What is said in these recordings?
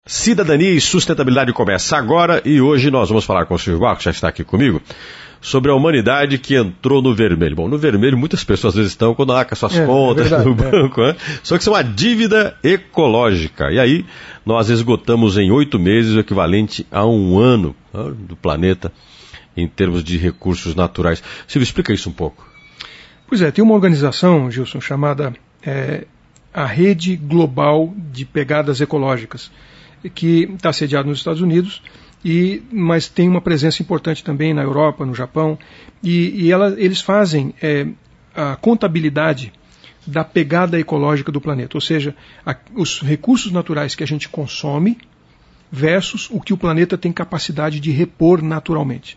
Cidadania e Sustentabilidade começa agora e hoje nós vamos falar com o Silvio Barros, que já está aqui comigo, sobre a humanidade que entrou no vermelho. Bom, no vermelho muitas pessoas às vezes estão quando arcam suas contas no banco, né? Só que isso é uma dívida ecológica. E aí nós esgotamos em 8 meses o equivalente a um ano do planeta em termos de recursos naturais. Silvio, explica isso um pouco. Pois é, tem uma organização, Gilson, chamada a Rede Global de Pegadas Ecológicas, que está sediada nos Estados Unidos, mas tem uma presença importante também na Europa, no Japão, e eles fazem a contabilidade da pegada ecológica do planeta, ou seja, os recursos naturais que a gente consome versus o que o planeta tem capacidade de repor naturalmente.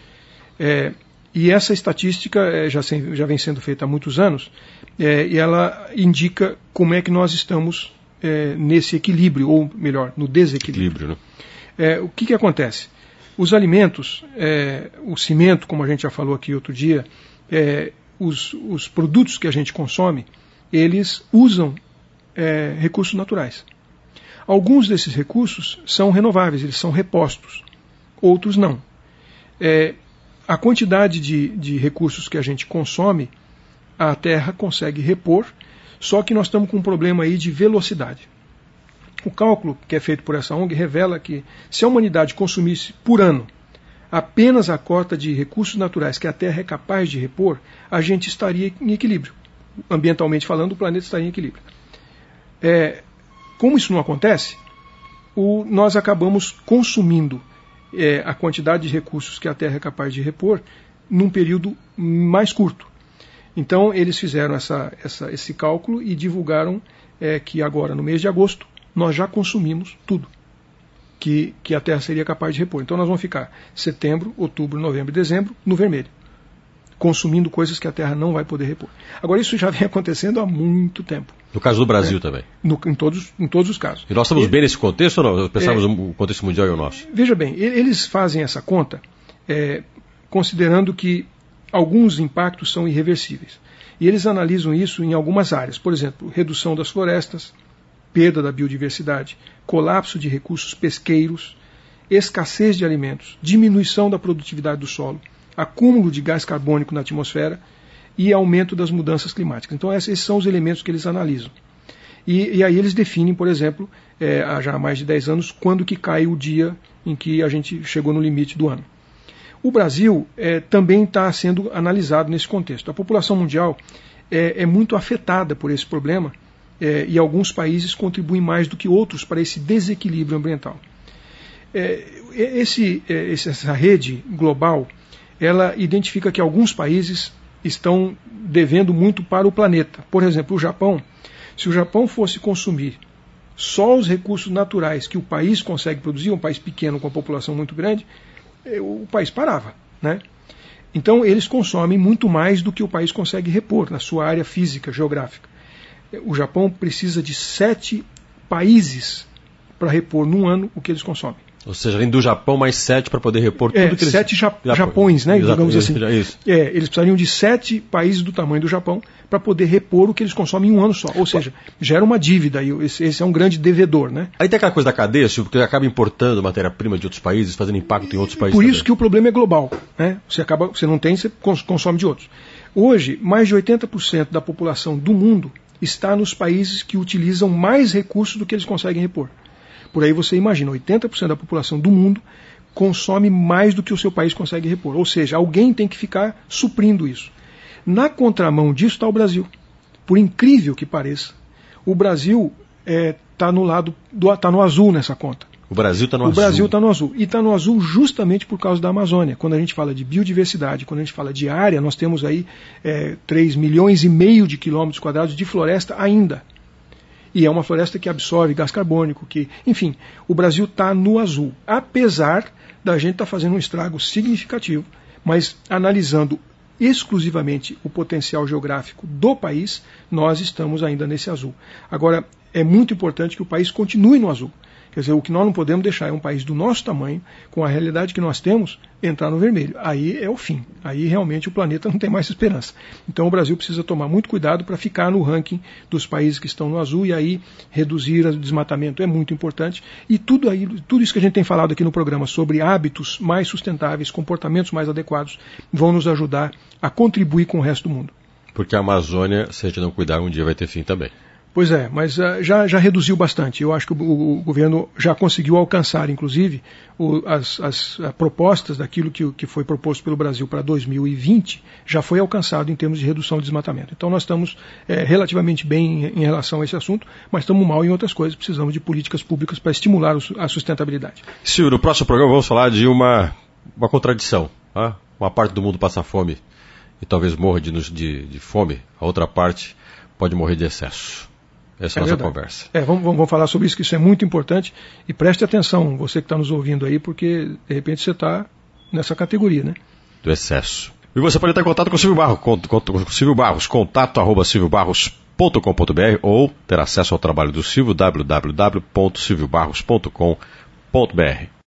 E essa estatística já vem sendo feita há muitos anos, e ela indica como é que nós estamos nesse equilíbrio, ou melhor, no desequilíbrio. Né? O que acontece? Os alimentos, o cimento, como a gente já falou aqui outro dia, os produtos que a gente consome, eles usam recursos naturais. Alguns desses recursos são renováveis, eles são repostos, outros não. A quantidade de recursos que a gente consome, a Terra consegue repor, só que nós estamos com um problema aí de velocidade. O cálculo que é feito por essa ONG revela que se a humanidade consumisse por ano apenas a cota de recursos naturais que a Terra é capaz de repor, a gente estaria em equilíbrio. Ambientalmente falando, o planeta estaria em equilíbrio. Como isso não acontece, nós acabamos consumindo a quantidade de recursos que a Terra é capaz de repor num período mais curto. Então, eles fizeram esse cálculo e divulgaram que agora, no mês de agosto, nós já consumimos tudo que a Terra seria capaz de repor. Então, nós vamos ficar setembro, outubro, novembro e dezembro no vermelho, consumindo coisas que a Terra não vai poder repor. Agora, isso já vem acontecendo há muito tempo. No caso do Brasil também? Em todos os casos. E nós estamos bem nesse contexto ou não? Pensamos o contexto mundial e o nosso? Veja bem, eles fazem essa conta considerando que alguns impactos são irreversíveis. E eles analisam isso em algumas áreas. Por exemplo, redução das florestas, perda da biodiversidade, colapso de recursos pesqueiros, escassez de alimentos, diminuição da produtividade do solo, acúmulo de gás carbônico na atmosfera e aumento das mudanças climáticas. Então, esses são os elementos que eles analisam. E aí eles definem, por exemplo, há já mais de 10 anos, quando que cai o dia em que a gente chegou no limite do ano. O Brasil também está sendo analisado nesse contexto. A população mundial é muito afetada por esse problema e alguns países contribuem mais do que outros para esse desequilíbrio ambiental. Essa rede global, ela identifica que alguns países estão devendo muito para o planeta. Por exemplo, o Japão. Se o Japão fosse consumir só os recursos naturais que o país consegue produzir, um país pequeno com uma população muito grande, o país parava, né? Então eles consomem muito mais do que o país consegue repor na sua área física, geográfica. O Japão precisa de 7 países para repor num ano o que eles consomem. Ou seja, além do Japão, mais 7 para poder repor tudo que eles... 7 Japões, né? Digamos assim. Isso. Eles precisariam de 7 países do tamanho do Japão para poder repor o que eles consomem em um ano só. Ou seja, gera uma dívida e esse é um grande devedor, né? Aí tem aquela coisa da cadeia, Silvio, porque acaba importando matéria-prima de outros países, fazendo impacto em outros países. Por isso também. que o problema é global, né? Você não tem, você consome de outros. Hoje, mais de 80% da população do mundo está nos países que utilizam mais recursos do que eles conseguem repor. Por aí você imagina, 80% da população do mundo consome mais do que o seu país consegue repor. Ou seja, alguém tem que ficar suprindo isso. Na contramão disso está o Brasil. Por incrível que pareça, o Brasil está no azul nessa conta. O Brasil está no azul. O Brasil está no azul. E está no azul justamente por causa da Amazônia. Quando a gente fala de biodiversidade, quando a gente fala de área, nós temos aí 3,5 milhões de quilômetros quadrados de floresta ainda. E é uma floresta que absorve gás carbônico, enfim, o Brasil está no azul. Apesar da gente estar fazendo um estrago significativo, mas analisando exclusivamente o potencial geográfico do país, nós estamos ainda nesse azul. Agora, é muito importante que o país continue no azul. Quer dizer, o que nós não podemos deixar é um país do nosso tamanho, com a realidade que nós temos, entrar no vermelho. Aí é o fim. Aí realmente o planeta não tem mais esperança. Então o Brasil precisa tomar muito cuidado para ficar no ranking dos países que estão no azul e aí reduzir o desmatamento é muito importante. E tudo isso que a gente tem falado aqui no programa sobre hábitos mais sustentáveis, comportamentos mais adequados, vão nos ajudar a contribuir com o resto do mundo. Porque a Amazônia, se a gente não cuidar, um dia vai ter fim também. Pois é, mas já reduziu bastante. Eu acho que o governo já conseguiu alcançar, inclusive, as propostas daquilo que foi proposto pelo Brasil para 2020, já foi alcançado em termos de redução de desmatamento. Então nós estamos relativamente bem em relação a esse assunto, mas estamos mal em outras coisas. Precisamos de políticas públicas para estimular a sustentabilidade. Silvio, no próximo programa vamos falar de uma contradição. Tá? Uma parte do mundo passa fome e talvez morra de fome, a outra parte pode morrer de excesso. Essa é a nossa conversa. Vamos falar sobre isso, que isso é muito importante. E preste atenção, você que está nos ouvindo aí, porque de repente você está nessa categoria, né? Do excesso. E você pode estar em contato com o Silvio Barros, contato@silviobarros.com.br ou ter acesso ao trabalho do Silvio, www.silviobarros.com.br.